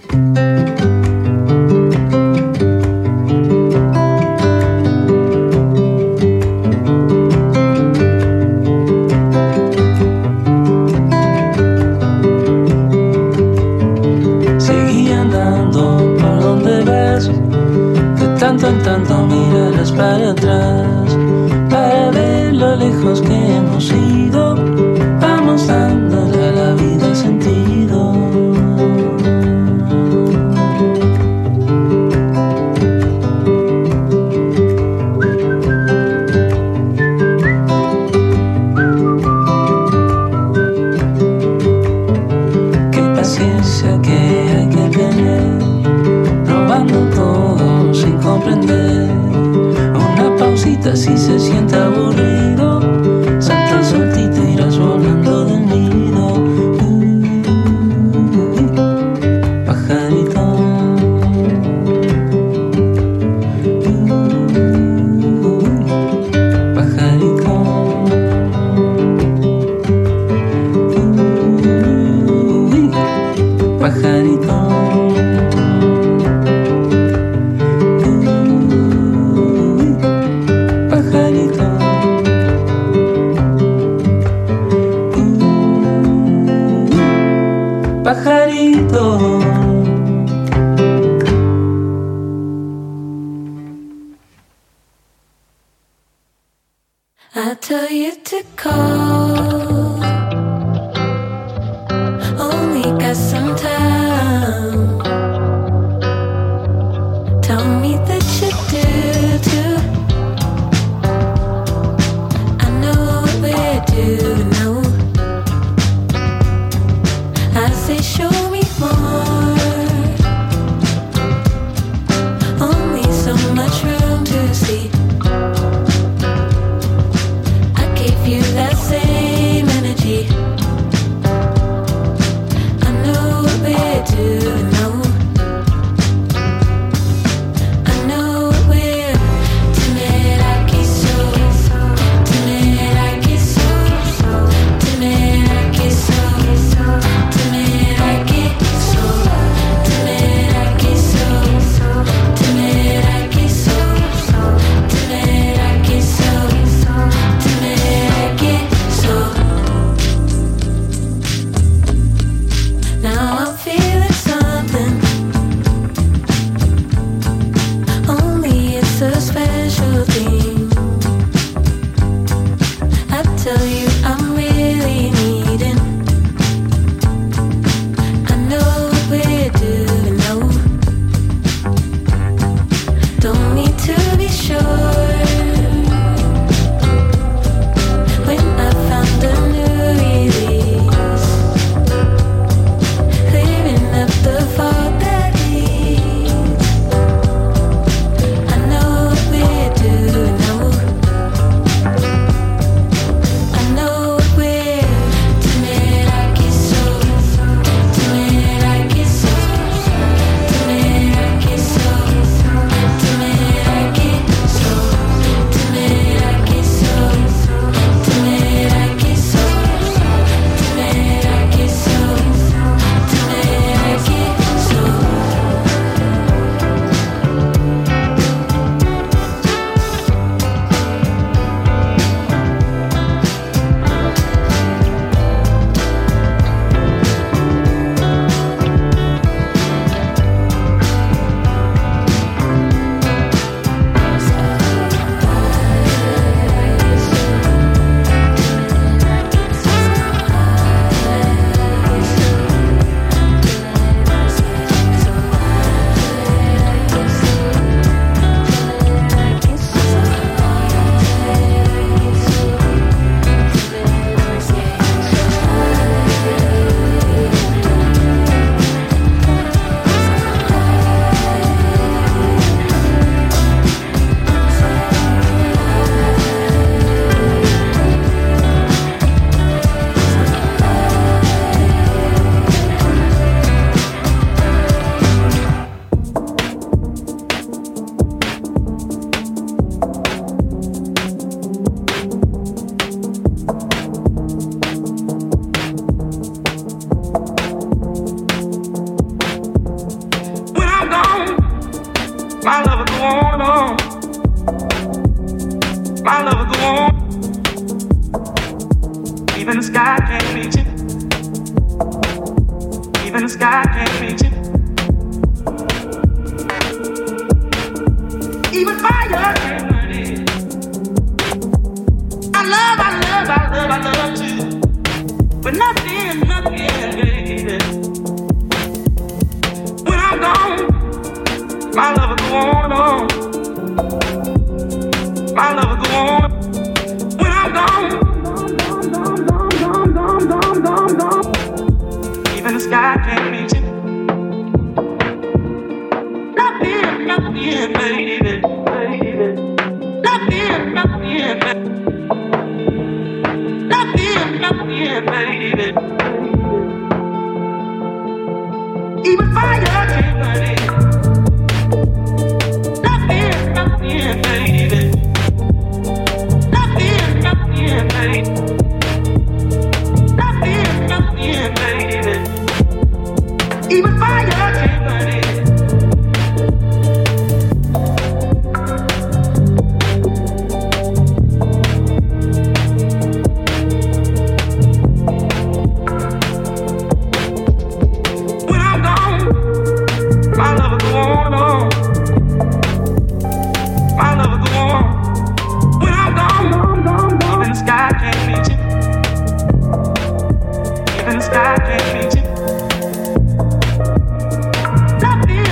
Seguí andando por donde vas, de tanto en tanto mirarás para atrás, para ver lo lejos que hemos ido. Vamos dándole a la vida sentido. Qué paciencia que hay que tener, probando todo sin comprender. Una pausita si se siente aburrido, salta soltito, irás volando del nido. Pajarito. Pajarito. Pajarito. Pajarito. Pajarito. I tell you to call, only got some time. Tell me that you do too. I know what we do now. I say show me more, only so much room to see. You that same energy. I know what we do now. I know what we're tener aquí so, tener aquí so, tener aquí so, tener aquí so, tener aquí so, tener aquí so, tener aquí so, now I'm feeling something. go on. Even the sky can't reach it. Even the sky can't reach it. Even fire can't burn it. I love you. But nothing, baby. When I'm gone, my love will go on. My love will go on. When I'm gone. Even the sky can't reach it. Nothing, baby. Nothing, baby. Nothing, baby. Even fire can't burn it. Nothing, baby. Nothing, baby. Nothing, baby. Even fire can't burn it. When I'm gone, my love will go on. My love will go on. When I'm gone, even the sky can't reach it. Even the sky can't reach it. Nothing,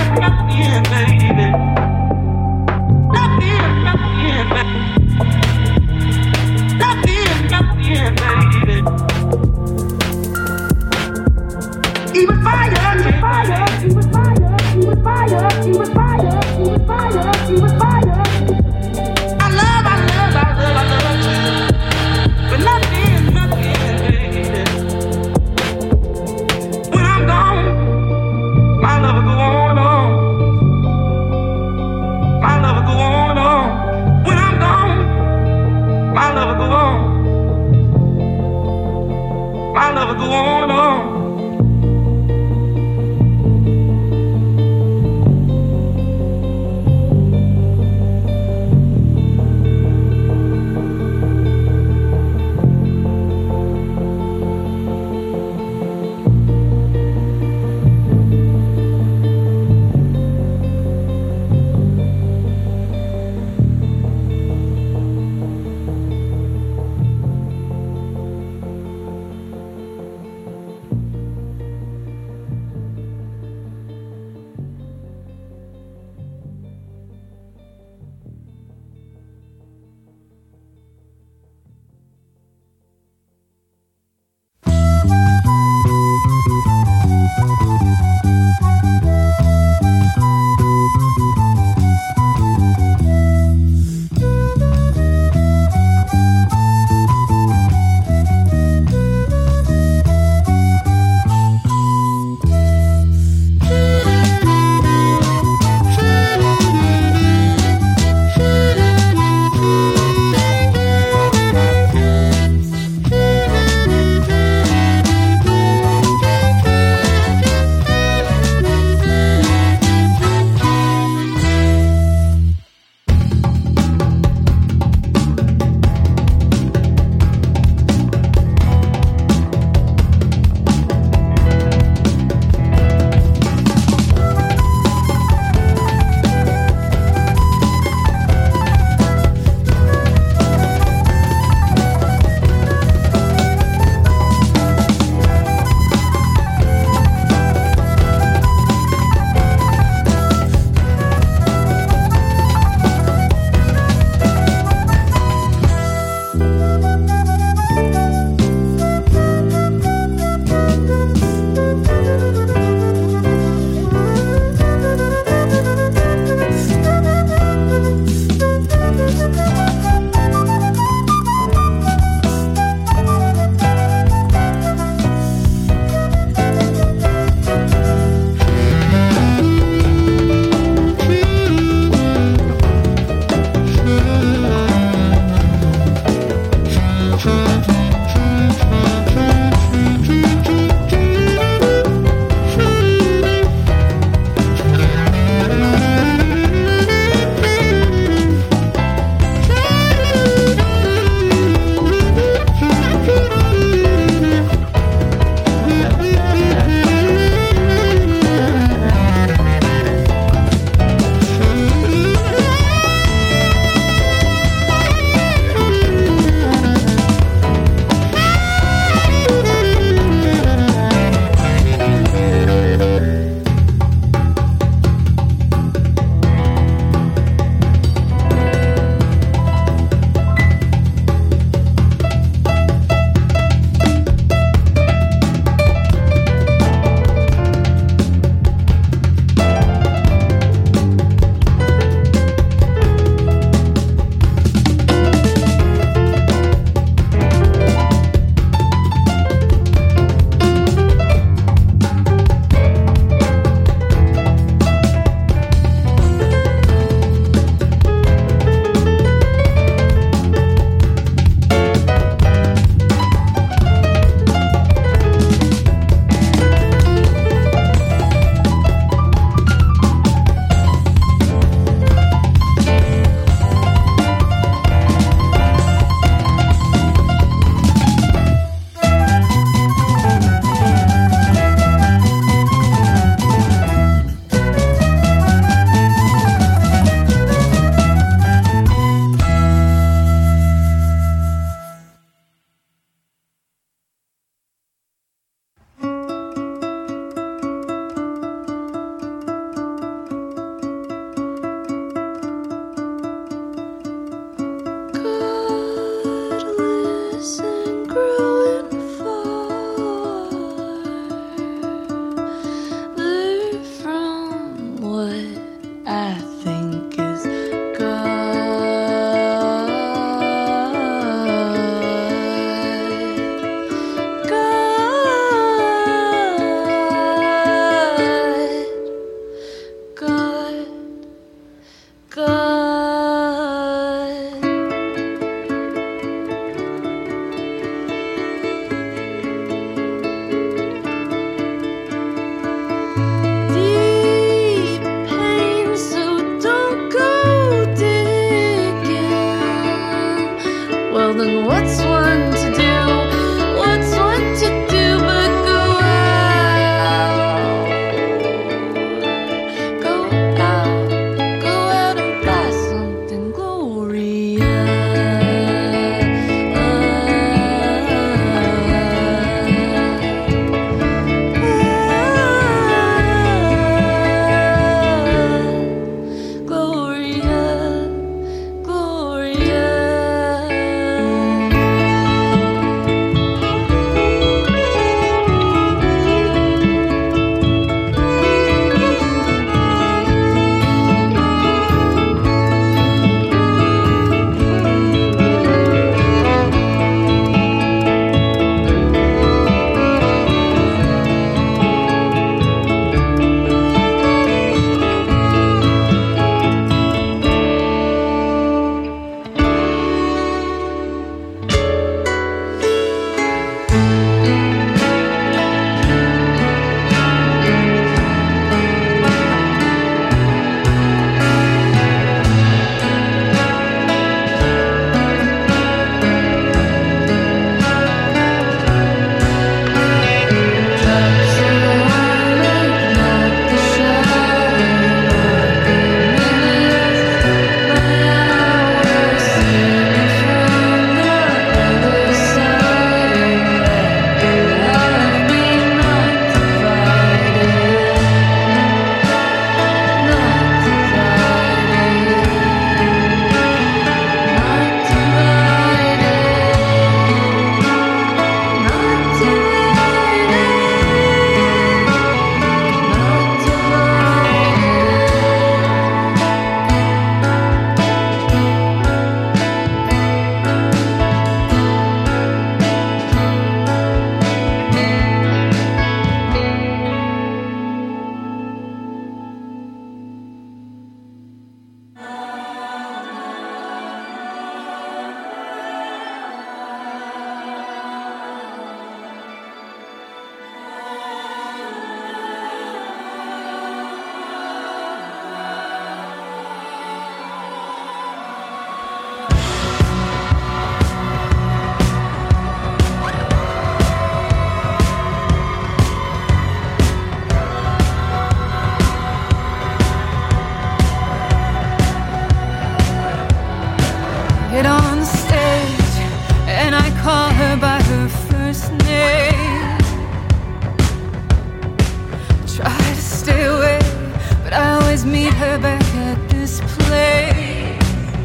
her back at this place.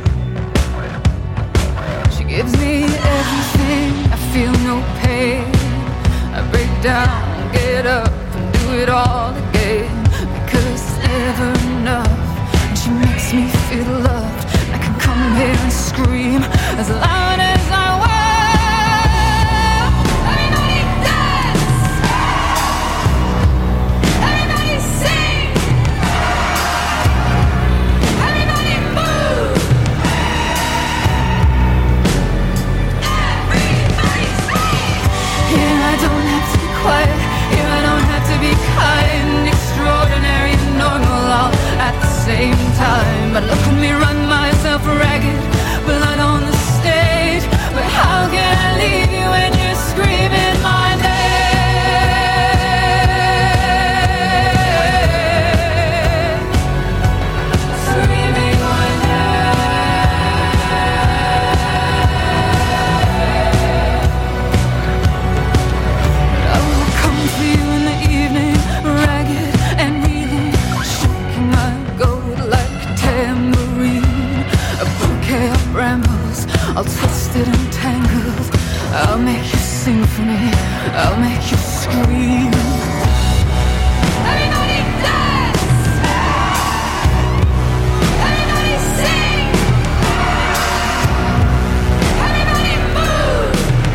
She gives me everything, I feel no pain. I break down, get up, and do it all again. Because it's never enough, and she makes me feel loved. I can come here and scream as loud as I want. Everybody dance! Everybody sing! Everybody move! Everybody sing! Here I don't have to be quiet, here I don't have to be kind, extraordinary and normal all at the same time. But look at me run myself ragged, blood on the stage. But how can I leave you when you're screaming my name? Screaming my name. I will come to you in the evening, ragged and reeling, shaking my gold like a tambourine. A bouquet of brambles, all twisted and tangled. I'll make you sing for me, I'll make you scream. Everybody dance! Everybody sing! Everybody move!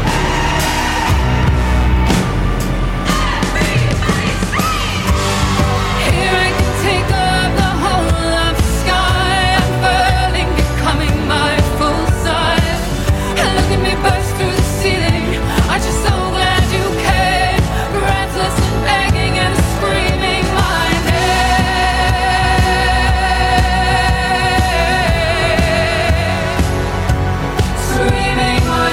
Everybody sing! Here I can take up the whole of the sky, unfurling, becoming my full size. And look at me burst through the ceiling. Aren't you so glad you came? Breathless and begging and screaming my name. Screaming my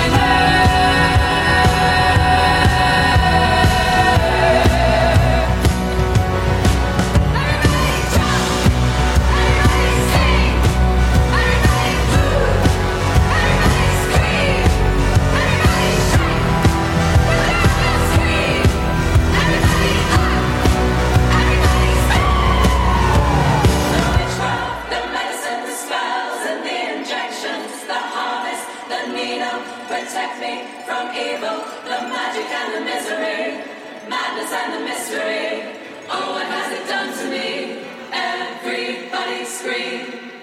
name. Everybody jump, everybody sing, everybody move, everybody scream, everybody shake, everybody scream, everybody up, everybody sing. The witchcraft, the medicine, the spells and the injections, the harvest, the needle, protect me from evil, the magic and the misery, madness and the mystery. Oh, what has it done to me? Everybody scream.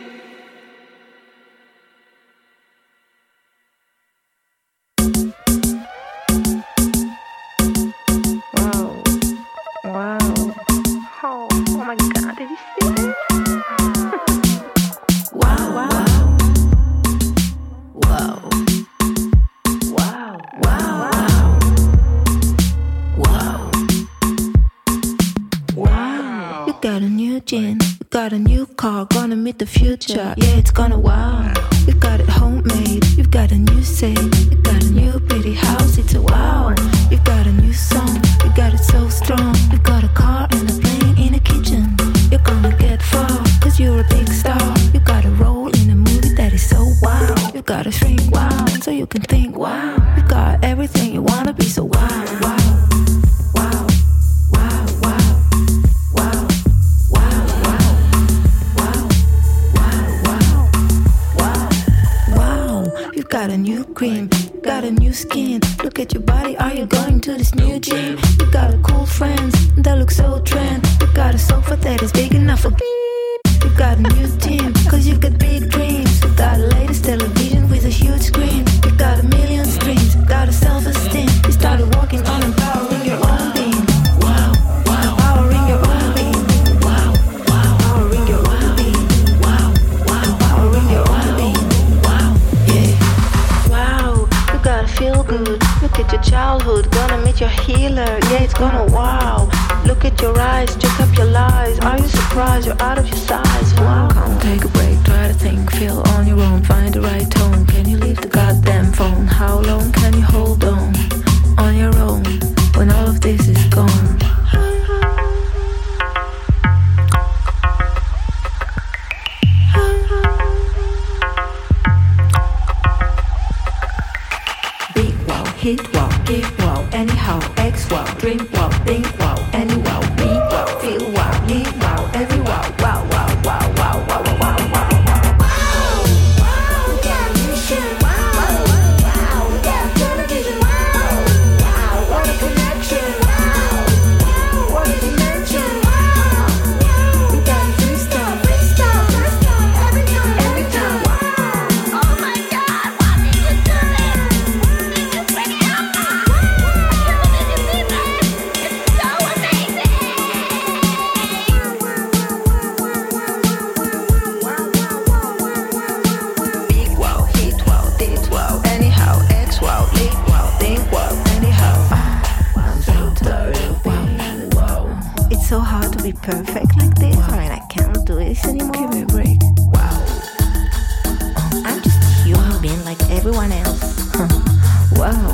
Wow. Wow. Oh my God, did you see that? Wow. Wow. Wow. Wow. Wow. Wow. You got a new gin, you got a new car, gonna meet the future. Yeah, it's gonna wow. You got it homemade, you've got a new say, you got a new pretty house, it's a wow. You got a new song, you got it so strong. You got a car and a plane in a kitchen. You're gonna get far, cause you're a big star. You got a role in a movie that is so wow. You gotta shrink wow, so you can think wow. You got everything you wanna be, so wow, wow. Wow, wow, wow, wow, wow, wow, wow, wow, wow, wow. You've got a new cream, got a new skin. Look at your body, are you going to this new gym? You got a cool friends that look so trend. You got a sofa that is big enough for beep. You got a new team, cause you got big dreams. You got a latest television with a huge screen. You got a million streams, got a self-esteem. You started walking on empowering your own being. Wow, wow, powering your own being. Wow, wow, powering your own being. Wow, wow, powering your own being. Wow, yeah. Wow, you gotta feel good. Look at your childhood, gonna meet your healer. Yeah, it's gonna wow. Look at your eyes, check up your lies. Are you surprised you're out of your size? Wow. Come take a break, try to think, feel on your own, find the right tone. Can you leave the goddamn phone? How long can you hold on your own when all of this is gone? Big wow, hit wow, give wow, anyhow, X wow, drink wow, think wow, any wow, be wow, feel wow, live wow, every wow, wow, wow, wow, wow. break like this. I mean, I can't do this anymore. Give me a break. Wow. I'm just a human being like everyone else. Wow.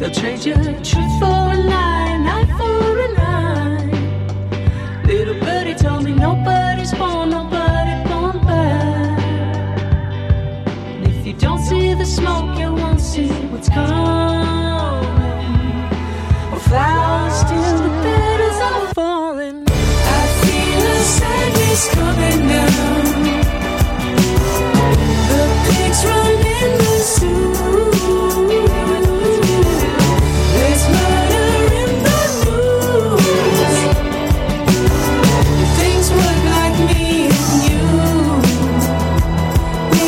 They'll trade you truth for a lie, an eye for an eye. Little birdie told me nobody's born bad. And if you don't see the smoke, you won't see what's coming. Or flowers till the petals are falling. I feel a sadness coming down. The pigs run in the zoo. There's murder in the news. Things work like me and you. Me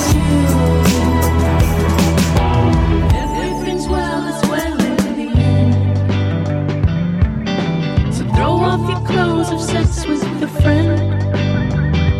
and you. Everything's well as well in the end. So throw off your clothes, have sex with a friend.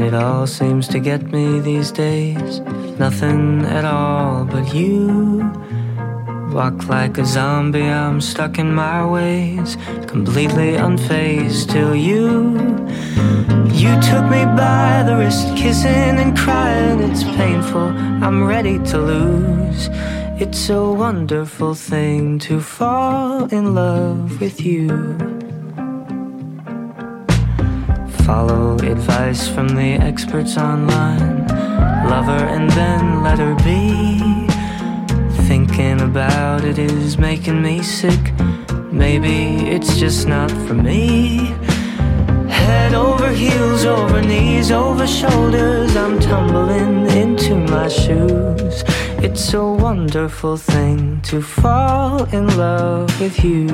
it all seems to get me these days. Nothing at all but you. Walk like a zombie, I'm stuck in my ways, completely unfazed till you took me by the wrist, kissing and crying. It's painful, I'm ready to lose. It's a wonderful thing to fall in love with you. Follow advice from the experts online. Love her and then let her be. Thinking about it is making me sick. Maybe it's just not for me. Head over heels, over knees, over shoulders, I'm tumbling into my shoes. It's a wonderful thing to fall in love with you.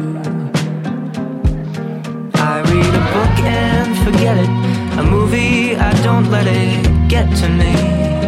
I read a book and forget it. A movie, I don't let it get to me.